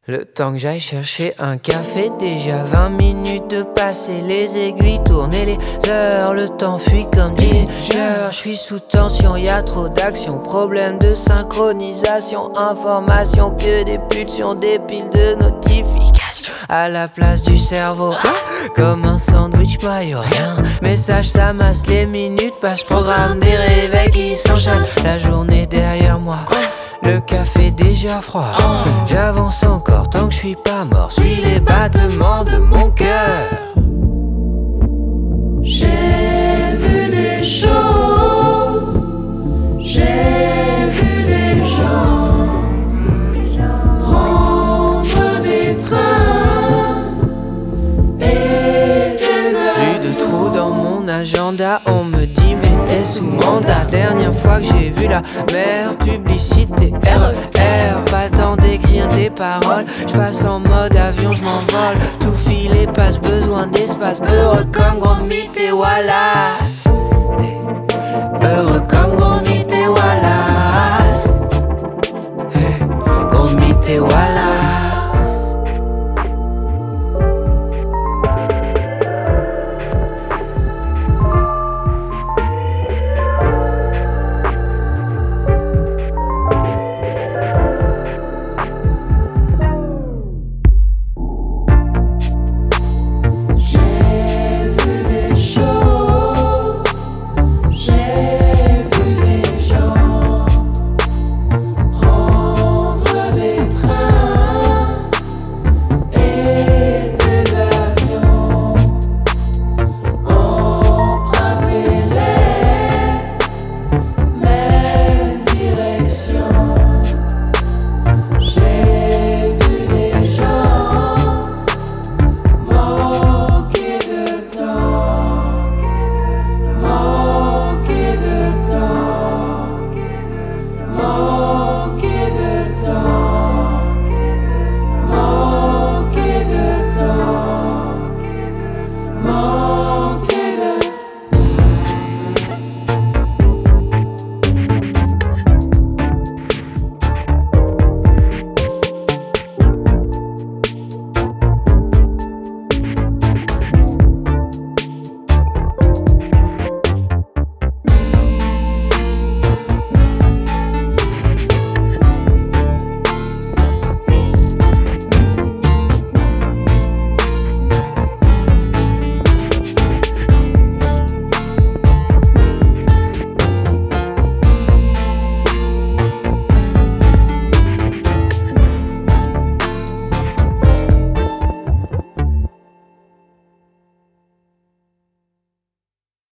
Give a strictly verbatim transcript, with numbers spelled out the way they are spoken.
Le temps que j'aille chercher un café, déjà vingt minutes de passer, les aiguilles tourner les heures, le temps fuit comme dix heures. Je suis sous tension, y'a trop d'action, problème de synchronisation, information que des pulsions, des piles de notifications à la place du cerveau, comme un sandwich maillot, rien. Message ça masse, les minutes passent, programme des réveils qui s'enchaînent. La journée derrière moi, le café déjà froid. J'avance encore tant que je suis pas mort, suis les battements de mon cœur. J'ai vu des choses, j'ai vu des gens prendre des trains et des Plus de trous dans mon agenda, on me dit mais t'es sous mandat. Dernière fois que j'ai vu la mer, publicité R E R. Pas le temps d'écrire des paroles, j'passe en mode avion, j'm'envole. Tout filet passe, besoin d'espace, heureux comme gros mythe et Wallace. Heureux comme gros mythe et Wallace. Gros mythe et Wallace.